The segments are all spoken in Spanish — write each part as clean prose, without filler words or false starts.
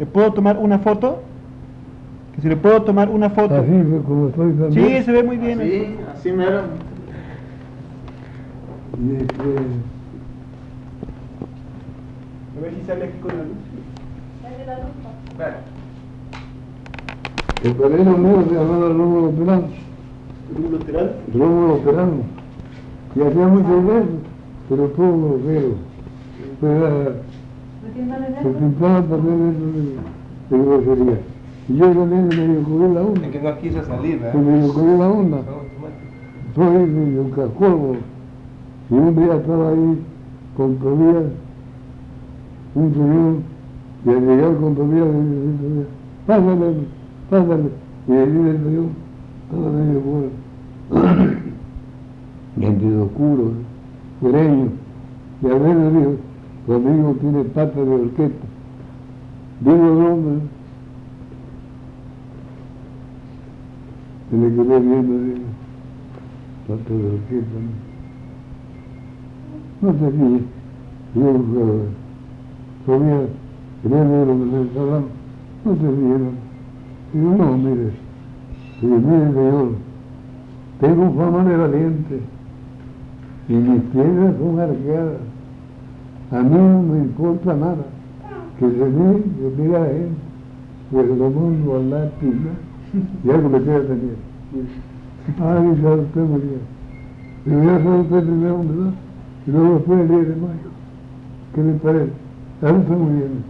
¿Le puedo tomar una foto? Que si le puedo tomar una foto. Así como estoy también. Sí, se ve muy bien. Sí, así mero. Y A ver si sale aquí con la luz. Vale. el padrino mío se llamaba Rómulo Perán. ¿Un lateral? Rómulo Perán. Y hacía mucho de eso, pero todo grosero. Se pintaba también eso de grosería. Y yo también me ocurrió la onda. Es que no quiso salir, Se ¿verdad? me ocurrió la onda. Soy de Yucascuervo. Y un día estaba ahí con Tobías, un señor, y al llegar con Tobías le dice, pásale, pásale. Y allí el señor estaba medio bueno. Lentes oscuros, sureño. Y a ver le dijo, tu amigo tiene pata de orquesta. Digo el hombre. Se le quedó viendo, digo, pata de orquesta. No sé si yo sabía, quería ver lo que me estaba hablando, no sé si era. Digo, no, mire, señor, tengo fama de valiente y mis piernas son arqueadas. A mí no me importa nada que se mire a él, pues lo mando a la tina y algo me queda también. Ay, sabe usted muy bien. Pero ya sabe usted primero, ¿verdad? Y luego después el 10 de mayo. ¿Qué le parece? Eso está muy bien.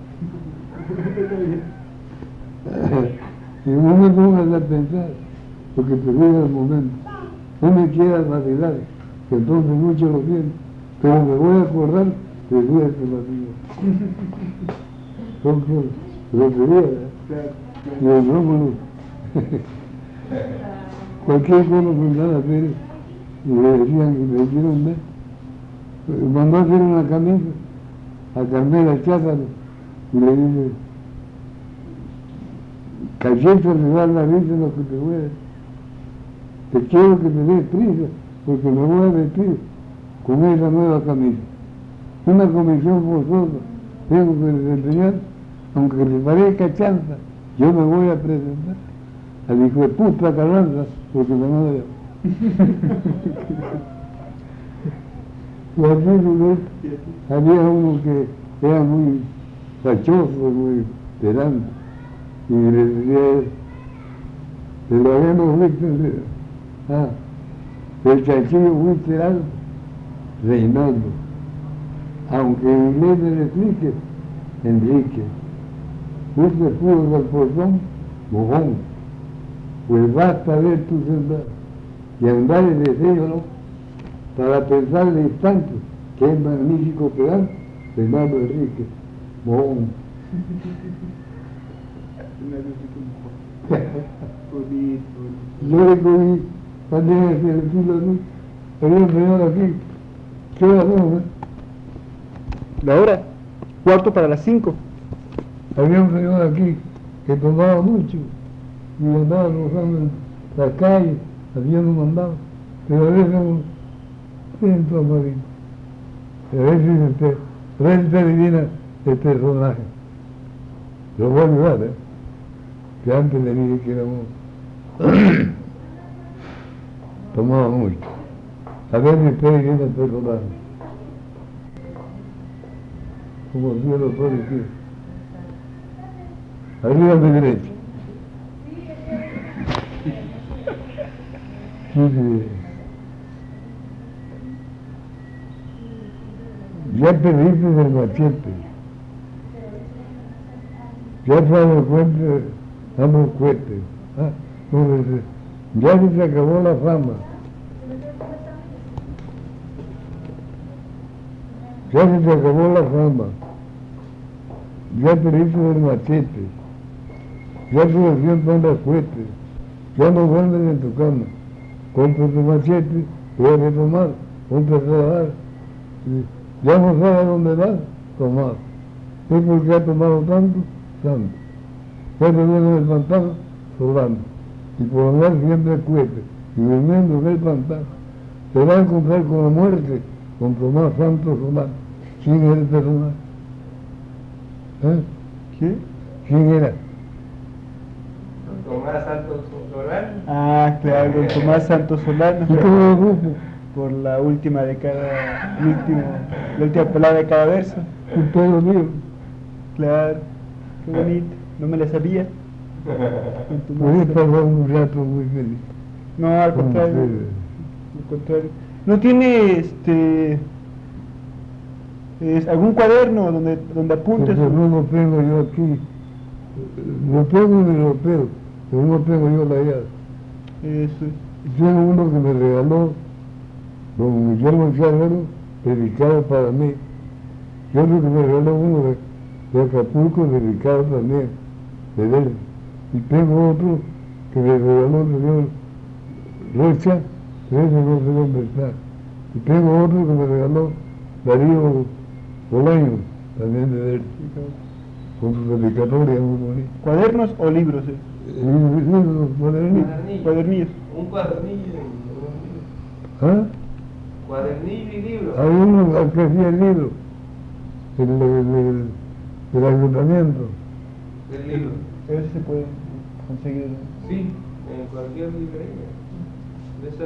Y no me pongas a pensar, porque te llega el momento. No me quieras vacilar, que entonces mucho lo siento, pero me voy a acordar de Dios que lo hacía. Son groserías, ¿eh? Y el Rómulo, cualquier cosa mandaba a hacer, y le decían que le hicieron ver. Mandó a hacer una camisa a Carmela Cházaro y le dice, cacheta le da la risa lo que te voy a decir. Te quiero que me des prisa porque me voy a vestir con esa nueva camisa. Una comisión forzosa tengo que desempeñar, aunque le parezca chanza, yo me voy a presentar al hijo de puta Carranza porque me van a ver. Y así había uno que era muy fachoso, muy pedante, y le decía a él, te lo habíamos visto, el chachillo Huicheral, Reinaldo, aunque en inglés me lo explique, Enrique, usted pudo del portón, mojón, pues basta ver tu sembrar y andar en deseo, para pensar el instante que es magnífico pedal, Reinaldo Enrique, mojón. Yo le cogí también el estilo así, había un señor aquí, ¿qué hora son, La hora, 4:45. Había un señor aquí que tomaba mucho y andaba rozando en la calle, haciendo mandados, pero a veces siento amarillo. A veces se adivina el personaje. Lo voy a ayudar, que antes le dije que era uno. Tomaba mucho. A ver si usted adivina el personaje. Como Dios lo puede decir. Arriba a mi derecha. Sí. Ya perdiste el machete. Ya se dado cuenta, damos cuenta. Ya se acabó la fama. Ya se te acabó la fama. Ya perdiste el machete. Ya tu versión anda fuerte. Ya no duermes en tu cama. Compra tu machete, te vas a tomar, ponte a trabajar. Ya no sabes dónde vas, tomar. ¿Es porque ha tomado tanto? Tanto. Ya te viene el pantano, sobando. Y por andar siempre cuete y durmiendo en el pantano, te va a encontrar con la muerte, con Tomás Santos Solán. ¿Quién es el personaje? ¿Eh? ¿Qué? ¿Quién era? Tomás Santos Solano. Ah, claro, don Tomás Santos Solano. ¿Y cómo lo supo? Por la última de cada, la última palabra de cada verso. Un pedo mío. Claro, qué bonito. No me la sabía. Don Tomás Podía Solano. pasar un rato muy feliz. No, al Con contrario. ustedes. Al contrario. ¿No tiene algún cuaderno donde apuntes? Porque no lo tengo yo aquí. Lo tengo ni lo tengo, pero no tengo yo la llave. Eso es. Tengo uno que me regaló don Guillermo Chájaro, dedicado para mí. Y otro que me regaló uno de Acapulco, dedicado también, de él. Y tengo otro que me regaló el señor Rocha, ese no sé dónde está. Y tengo otro que me regaló Darío Bolaño, también de él, con su dedicatoria muy bonita. ¿Cuadernos o libros? Los cuadernillos. Cuadernillos. Un cuadernillo. ¿Ah? Cuadernillo y libro. Hay uno que hacía el libro, el ayuntamiento. Del libro. Ese se puede conseguir. Sí, en cualquier librería. De esa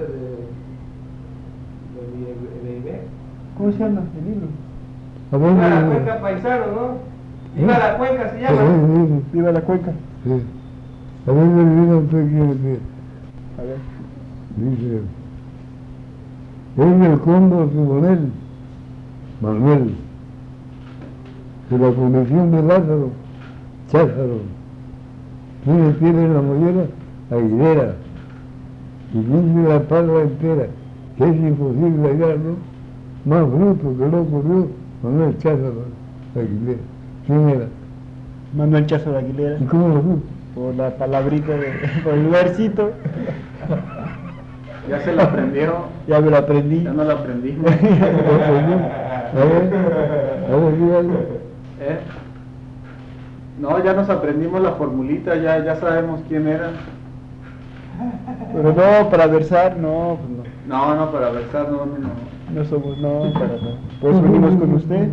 de IBE. ¿Cómo se llama el libro? A Viva la ver, cuenca paisano, ¿no? Viva la cuenca se llama. Viva la cuenca. Sí. A ver, mira usted quiere decir. A ver. Dice, es el cóndor Simonel, Manuel, de la Comisión de Lázaro, Cházaro, tiene la mollera Aguilera, y dice la palma entera, que es imposible hallarlo, más bruto que lo ocurrió Manuel Cházaro, Aguilera. ¿Quién era? Manuel Chazo de Aguilera. ¿Y cómo lo supo? Por la palabrita, por el versito. Ya se lo aprendió. Ya me lo aprendí. Ya no lo aprendimos. A ver, dígalo. ¿Eh? No, ya nos aprendimos la formulita, ya sabemos quién era. Pero no, para versar, no, pues no. No, para versar, no. No somos, no, para no. Por eso venimos con usted.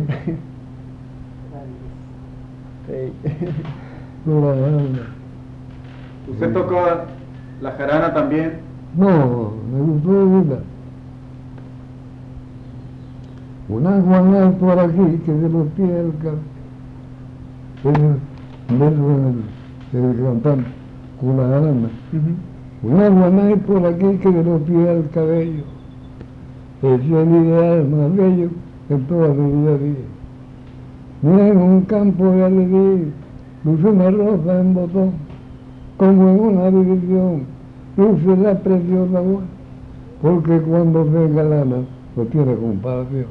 Ey. No la banda. Usted tocó la jarana también. No, me gustó vida. Una Juana por aquí que se los pies del cabello. Es el cantante, con la jarana. Una Juana por aquí que se los pies del cabello. Es el ideal más bello en toda su vida a día. Mira en un campo de alegría, luce una rosa en botón, como en una división, luce la preciosa voz, porque cuando venga lana no tiene comparación.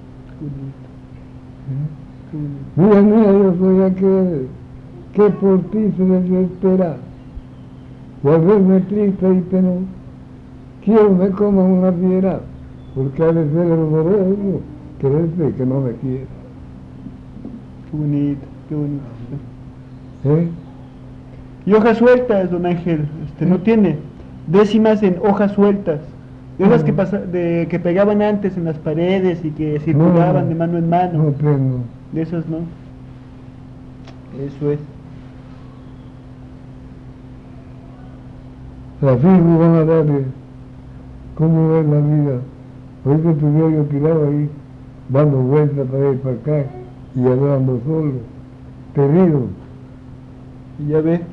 Mira, yo soy aquel que por ti se desespera, y al verme triste y penoso, quiero me coma una fiera, porque ha de ser doloroso quererte que no me quiera. Qué bonito, qué bonito. ¿Eh? Y hojas sueltas, don Ángel, no tiene décimas en hojas sueltas, de esas que pegaban antes en las paredes y que circulaban de mano en mano. No tengo. De esas no. Eso es. Las hijos van a darle cómo es la vida. Ahorita estuviera yo tirado ahí, dando vueltas para allá y para acá, y hablando solo, perdido. Y ya ve.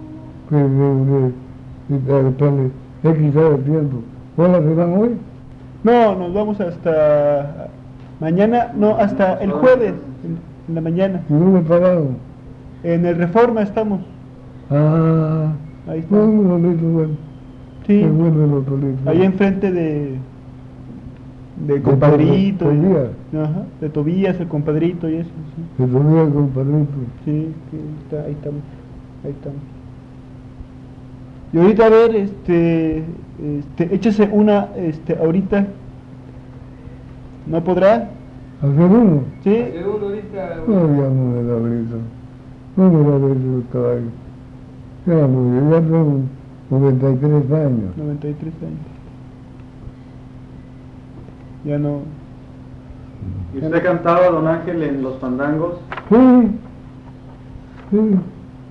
He quitado el tiempo. ¿Cuándo se van hoy? No, nos vamos hasta mañana, no, hasta el jueves, en la mañana. ¿Y dónde pararon? En el Reforma estamos. Ah, Ahí está. no, un solito, bueno. Sí. Qué bueno el otro solito. Ahí enfrente de compadrito. Tobías. Ajá, de Tobías, el compadrito y eso. Sí, Se subía el compadrito. sí, que ahí estamos. Ahí estamos. Y ahorita a ver, échese una, ahorita. ¿No podrá? ¿Hacer uno? ¿Sí? Hacer uno ahorita. No, ya no me da brisa. No me da brisa el caballo. Ya no, yo ya tengo 93 años. 93 años. Ya no. ¿Y usted cantaba, don Ángel, en los fandangos? Sí, sí.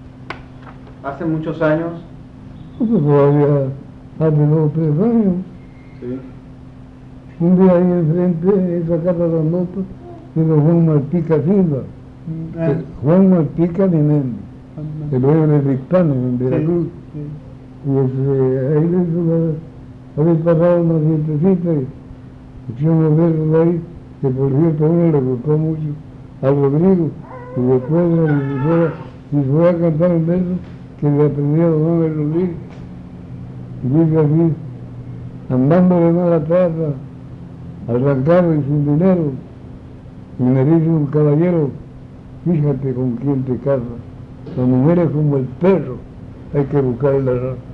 hace muchos años. Pues todavía hace 2 o 3 años. Sí. Un día ahí enfrente, esa casa de las motos, de don Juan Malpica Silva. Ah, Juan Malpica Dinén, ah, el rey de Dictamen en sí, Veracruz. sí. Y ahí le hizo había pasado una fiestecita y hicimos versos ahí, que por cierto a uno le gustó mucho a Rodrigo, y después y fue a cantar un verso que le aprendía a don Ángel Rodríguez. Y dice así: andando de mala traza, arrancado y sin dinero, y me dice un caballero, fíjate con quién te casas, la mujer es como el perro, hay que buscarle la raza.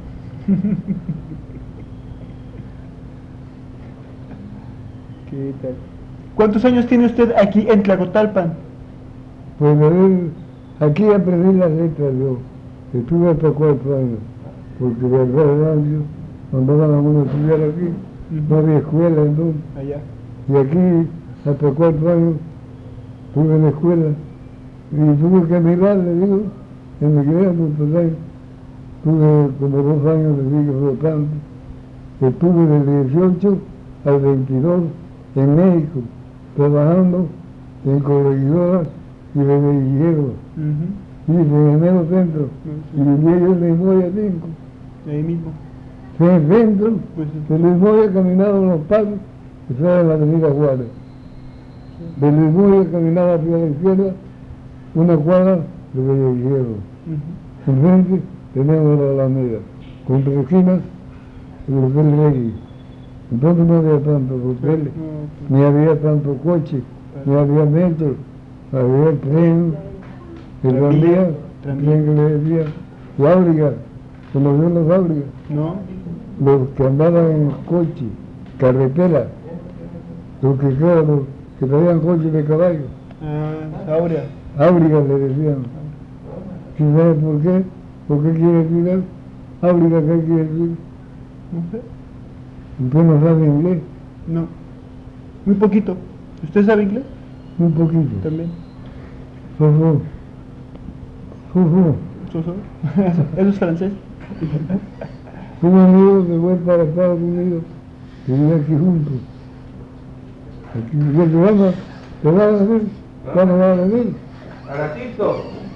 ¿Qué tal? ¿Cuántos años tiene usted aquí en Tlacotalpan? Pues a ver, aquí aprendí las letras yo, estuve hasta 4 años, porque de acá adelante mandaban a uno a estudiar aquí, no había escuela entonces, Allá. y aquí hasta 4 años estuve en la escuela, y tuve que emigrar, le digo, emigré a muchos años, tuve como 2 años de sigue flotante, estuve del 18 al 22 en México, trabajando en corregidoras y beneficiarios. Ujú. Y en el mero centro, y vivía yo en Lisboa 5. Ahí mismo. En el centro, Pues, de Lisboa caminaba los pasos, que estaba en la avenida Juárez. De Lisboa caminaba hacia la izquierda, una cuadra de beneficiarios. ujú. Enfrente tenemos la Alameda, con 3 esquinas, el Hotel Regui. Entonces no había tantos hoteles, No, ni había tanto coche, ni había metro, había el tren, el tranvía, el tren que le decía, fábrica, conoció las fábricas, no. los que andaban en coche, carretera, los que claro, los que traían coche de caballo, Ah, Aurea. fábricas le decían. ¿Sí sabes por qué? ¿Por qué quiere decir eso? Fábrica, ¿qué quiere decir? No sé. ¿Usted no sabe inglés? No. Muy poquito. ¿Usted sabe inglés? Un poquito. También. Fofo. Fofo. ¿Soso? ¿Eso es francés? Un amigo se fue para Estados Unidos y vive aquí juntos. Aquí, ¿te vas a venir? ¿Cuándo vas a venir? A ratito.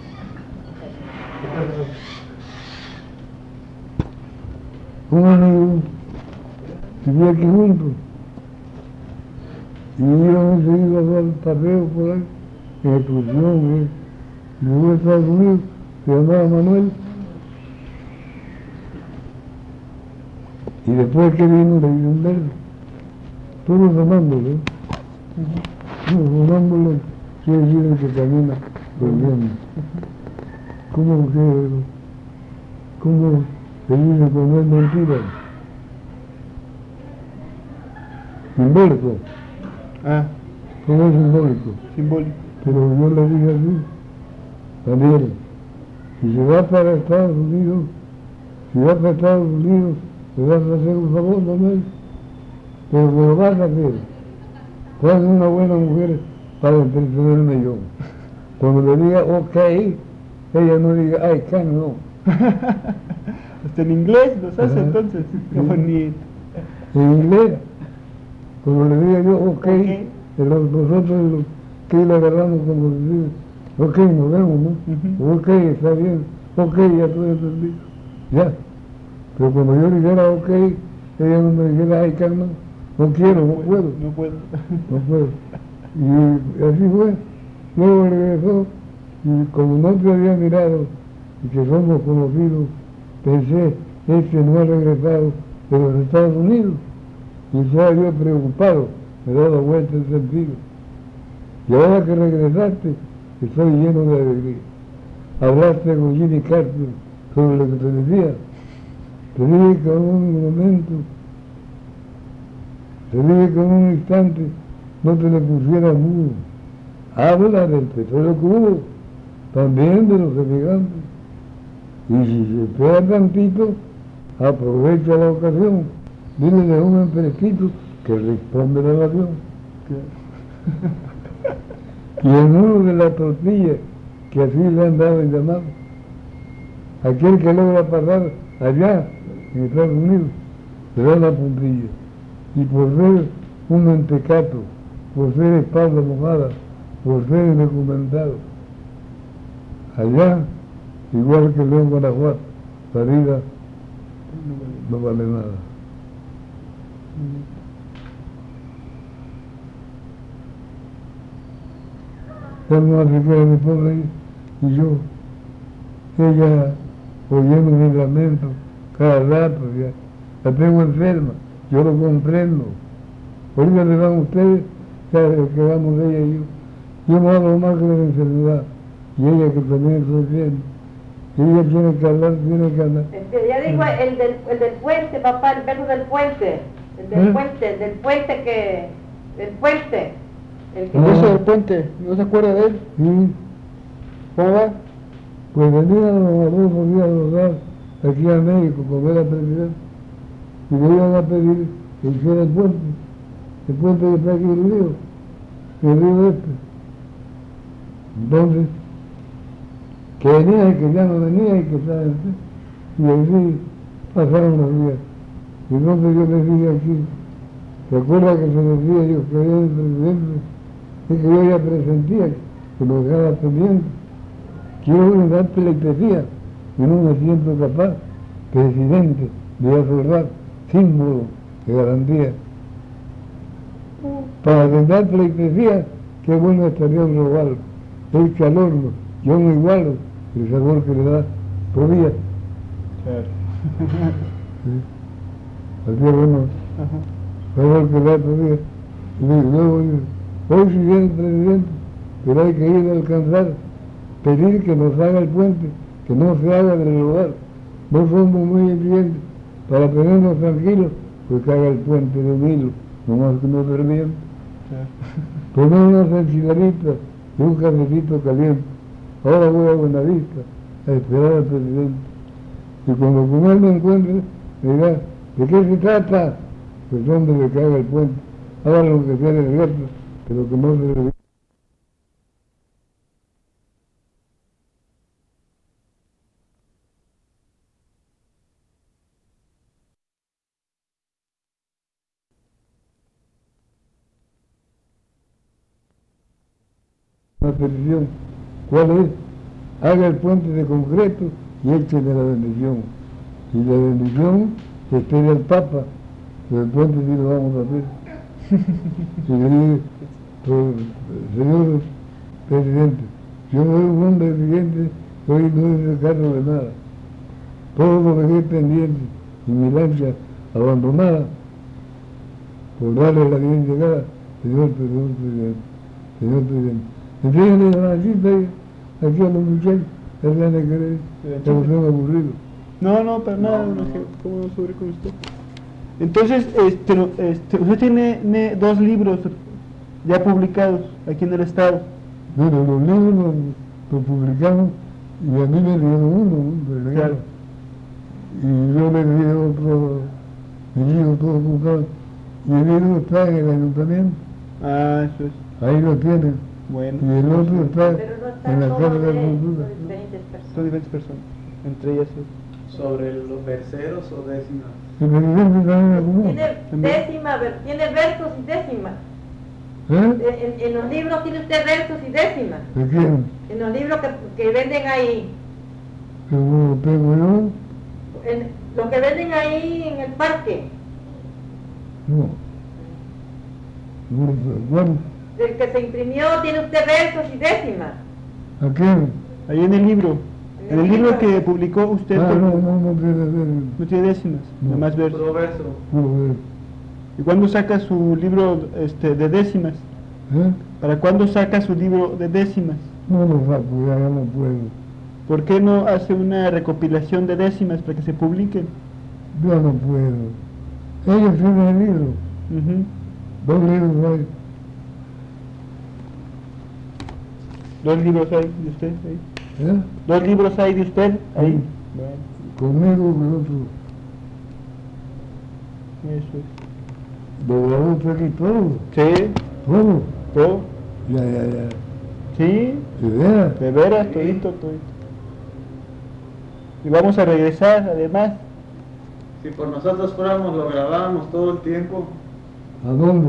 Un amigo vive aquí juntos. Y íbamos seguido a dar paseos por ahí, en excursión, y llegó a Estados Unidos, se llamaba Manuel. Y después que vino le di un verso, todos amándolo, ¿eh? No, amándolo quiere decir el que camina volviendo. ¿Cómo se dice cuando es mentira? Simbólico, Ah, todo es simbólico. simbólico. Pero yo le dije así, Daniel, si se va para Estados Unidos, te vas a hacer un favor, Manuel, pero me lo vas a hacer. Traes una buena mujer para entretenerme yo. Cuando le diga ok, ella no diga I can no. ¿Usted en inglés los hace Ajá. entonces? Qué Sí. bonito. En inglés, cuando le diga yo ok, nosotros que le agarramos como decir, ok, nos vemos, ¿no? Ujú. Ok, está bien, ok, ya estoy entendido, ya. Pero cuando yo dijera ok, ella no me dijera ay, calma, no quiero, no puedo, No puedo. no puedo. Y así fue. Luego regresó y como no te había mirado y que somos conocidos, pensé, no ha regresado de los Estados Unidos. Y estaba yo preocupado, me daba vuelta el sentido. Y ahora que regresaste, estoy lleno de alegría. Hablaste con Jimmy Carter sobre lo que te decía. Te dije que en un momento, te dije que en un instante no te le pusieras mudo. Habla del petróleo que hubo, también de los emigrantes. Y si se espera tantito, aprovecha la ocasión. Dile de un fresquito que responde la oración. Y el muro de la tortilla, que así le han dado en llamado. Aquel que logra pasar allá, en Estados Unidos, se da la puntilla. Y por ser un mentecato, por ser espalda mojada, por ser indocumentado, allá, igual que León Guanajuato, la vida no vale nada. Cuando se queda mi pobre y yo, ella oyendo mi lamento cada rato, ya, la tengo enferma, yo lo comprendo. Ahorita le dan ustedes, ya quedamos ella y yo no hablo más que de la enfermedad, y ella que también estoy bien. Ella tiene que hablar, tiene que hablar. Ya digo, el del puente, papá, el verso del puente. El del puente, del puente que... El puente. El que... El beso del puente, ¿no se acuerda de él? Sí, ¿Cómo va? pues venía a los Adolfo Díaz Ordaz aquí a México como era presidente y le iban a pedir que hiciera el puente que está aquí el río este. Entonces, que venía y que ya no venía y que estaba en y así pasaron los días. Y entonces yo le dije aquí, ¿te acuerdas que se decía yo que era el presidente? Y que yo ya presentía que lo dejaba pendiente. Quiero dar pleitesía y no me siento capaz, presidente de acordar, símbolo de garantía. Para dar pleitesía, qué bueno estaría un robarlo, el calor, yo no igualo el sabor que le da todavía. Claro. Así bueno, sabor que le da todavía. Y luego, hoy si viene el presidente, pero hay que ir a alcanzar, pedir que nos haga el puente, que no se haga del lugar. No somos muy exigentes para tenernos tranquilos, pues que haga el puente de Nilo, nomás que no termine. Tomé unas enchiladitas y un cafecito caliente. Ahora voy a Buenavista a esperar al presidente. Y cuando con él me encuentre, me dirá, ¿de qué se trata? Pues hombre, de que haga el puente. Haga lo que sea cierto, pero que no se le... Una petición, ¿cuál es? Haga el puente de concreto y échele la bendición. Y la bendición se espera al Papa, pero el puente sí lo vamos a hacer. Y le dice, pues, señor presidente, yo soy un hombre exigente, hoy no hice cargo de nada. Todo lo dejé pendiente y mi lancha abandonada por darle la bien llegada, señor presidente, señor presidente. Enséñale la cita aquí a los muchachos, ya se van a querer, ya los tengo aburrido. No, para nada, no, ¿cómo no sobre con usted? Entonces, usted tiene 2 libros ya publicados aquí en el estado. Bueno, los libros los publicamos y a mí me dieron uno, ¿no? Claro. Y yo le di otro, mi hijo todo ocupado, y el libro está en el ayuntamiento, Ah, eso es. ahí lo tienen, Bueno. y el otro está Pero no está en la todo Casa de de Cultura. diferentes personas. Son diferentes personas, entre ellas sí. ¿Sobre los verseros o décimas? El presidente también acumula. Tiene versos y décimas. En los libros tiene usted versos y décimas. ¿De quién? En los libros que venden ahí. ¿Que no lo tengo yo? Los que venden ahí en el parque. No. No, ¿cuál? El que se imprimió tiene usted versos y décimas. ¿A quién? Ahí en el libro. En el libro que publicó usted. Ah, no quiere ver. No tiene décimas, No. nada más versos. Puro verso. No, ¿Y cuándo saca su libro de décimas? ¿Para cuándo saca su libro de décimas? no lo saco, ya no puedo. ¿Por qué no hace una recopilación de décimas para que se publiquen? Yo no puedo. Ellos tienen el libro. Ujú. 2 libros hay. 2 libros hay de usted ahí. 2 libros hay de usted ahí. Sí. Conmigo que otro. Bueno, eso es. Lo grabó usted aquí todo. Sí, Todo. todo. Ya. Sí, ¿De veras? de veras, todito. Y vamos a regresar, además. Si por nosotros fuéramos, lo grabábamos todo el tiempo. ¿A dónde?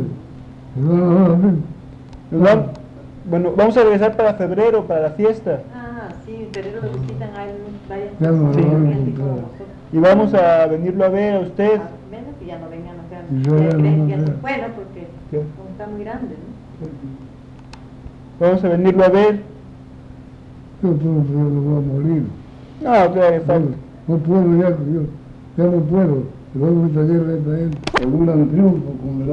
Bueno, vamos a regresar para febrero, para la fiesta. Ah, sí, pero lo visitan a él varias Ya no personas, lo van a gente encontrar. como nosotros. Y vamos a venirlo a ver a usted. Ah, menos que ya no vengan acá. Y yo Ya ya creen no que ya se sé. fue, ¿no? Porque ¿Qué? como está muy grande, ¿no? Vamos a venirlo a ver. Yo todo lo voy a morir. No, claro, falta. No puedo ya no puedo. Luego esta guerra esta gente. Aseguran triunfo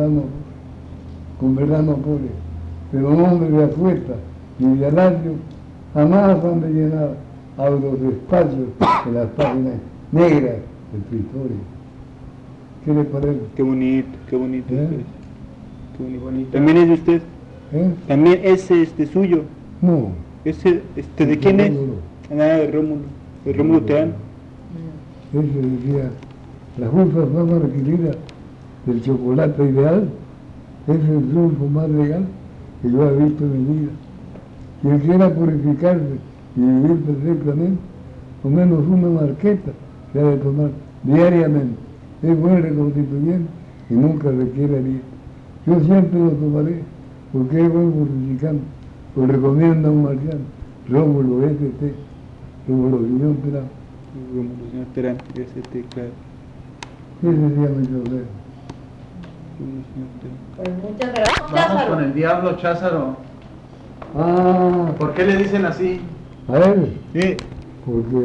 con verano pobre. Pero hombres de apuesta y de radio jamás han de llenar a los espacios de las páginas negras de tu historia. ¿Qué le parece? Qué bonito ¿Eh? usted. Qué Bonito. También es de usted. ¿Eh? También es suyo. No. Ese, ¿de quién es? Rómulo. Nada, de Rómulo. De Rómulo Terán. Ese decía, la justa fama requerida del chocolate ideal es el triunfo más legal que yo he visto en mi vida. Quien quiera purificarse y vivir perfectamente, al menos una marqueta se ha de tomar diariamente. Es buen reconstituyente y nunca requiere herir. Yo siempre lo tomaré porque es buen purificante. Lo recomienda un marciano, Rómulo S.T. Rómulo Guiñón Terán. Rómulo señor Terán, ese claro. Ese se llama José. Rómulo señor Terán. Pues muchas gracias, Vamos Cházaro. con el diablo, Cházaro. Ah, ¿Por qué le dicen así? a él, Sí. porque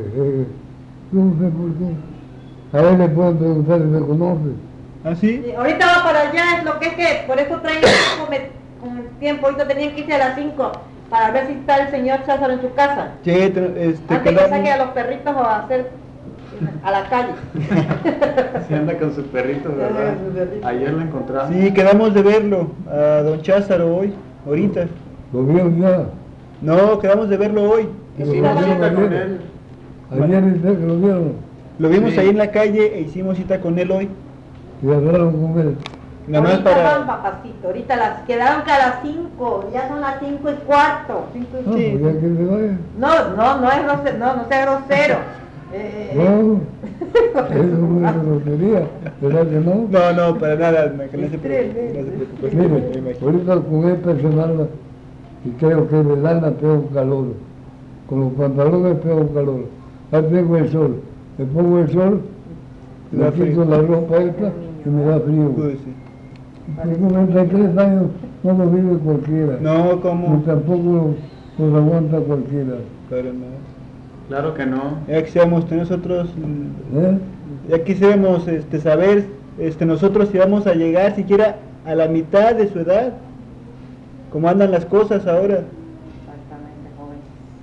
no sé por qué. A él le pueden preguntar si me conoce. ¿Ah, sí? Sí, ahorita va para allá, es lo que es que por eso traen con el tiempo, ahorita tenían que irse a las 5 para ver si está el señor Cházaro en su casa. Sí, Antes que saque a los perritos o a hacer a la calle. Si anda con sus perritos, Sí, anda ¿verdad? con sus perritos. Ayer lo encontramos. Sí, quedamos de verlo a don Cházaro hoy, ahorita. Lo vieron ya. No, quedamos de verlo hoy. Hicimos Lo cita con vieron. él. Ayer dice que lo vieron Lo vimos Sí. ahí en la calle e hicimos cita con él hoy. y hablaron con él. Nada más Ahorita van, para... papacito, ahorita quedaron que a las 5, ya son las 5:15. No, Sí. pues ya que se vaya. No es grosero, no sea grosero. No, eso no es grosería, ¿verdad que no? No, para nada, que no se preocupe. No se preocupe. Me Mire, imagino. ahorita con él personal, y creo que de lana tengo calor, con los pantalones tengo calor, ya tengo el sol, le pongo el sol, Me da le quito frío. la ropa esta y me da frío. Pues sí. Porque 93 años no lo vive cualquiera, No, ni ¿cómo? tampoco los aguanta cualquiera. Para nada. Claro que no. Ya quisiéramos nosotros, ¿Eh? ya quisiéramos saber nosotros si vamos a llegar siquiera a la mitad de su edad, cómo andan las cosas ahora. Exactamente, joven.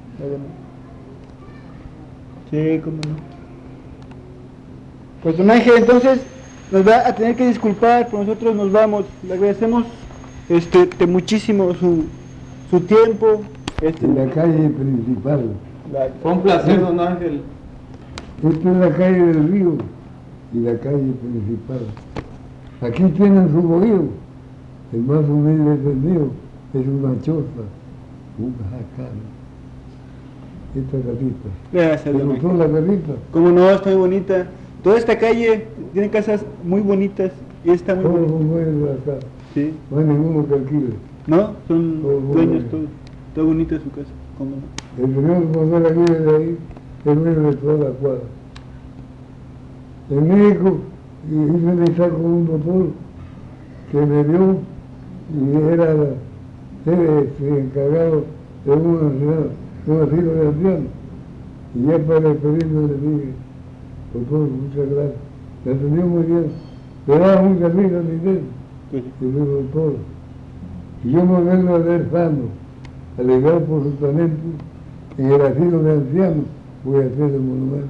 Sí, cómo no. Pues don Ángel, entonces nos va a tener que disculpar, pero nosotros nos vamos. Le agradecemos muchísimo su tiempo. En la calle principal. Fue un placer, don Ángel. Esta es la calle del río y la calle principal. Aquí tienen su bohío. El más humilde es el mío. Es una choza, un jacán. Esta casita. Gracias, ¿Te don gustó Ángel. la casita? Como no, está muy bonita. Toda esta calle tiene casas muy bonitas y está muy Todos bonita. son buenos de acá. Sí. No hay ninguno que alquile. ¿No? Son Todos muy dueños buenos. todos. Está bonita su casa. ¿Cómo no? El señor José Aguirre de ahí es dueño de toda la cuadra. En México hice amistad con un doctor que me dio y era encargado de un asilo de ancianos. Y ya para despedirme le dije, doctor, muchas gracias. Me atendió muy bien. Le daba muchas risa mi dinero. Pues, Y le digo, doctor, si yo me vengo a ver sano, alegado por su talento, en el asilo de ancianos voy a hacer el monumento.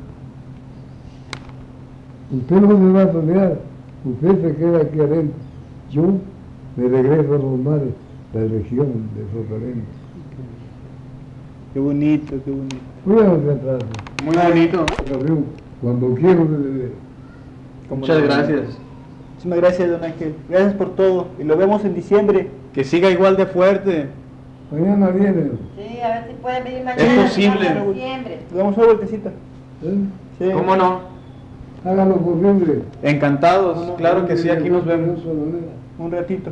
Usted no me va a pelear, usted se queda aquí adentro. Yo me regreso a los mares, la región de Sotalento. qué bonito, qué bonito. Cuídate atrás. Muy bonito. Cuando quiero de Muchas gracias. Muchísimas gracias, don Ángel. Gracias por todo. Y lo vemos en diciembre. Que siga igual de fuerte. mañana viene. Sí, a ver si pueden venir mañana. Es posible. en diciembre. Nos damos una vueltecita. ¿Eh? Sí. ¿Cómo no? Haga lo posible. Encantados, claro que sí, aquí nos vemos. De esa manera. Un ratito.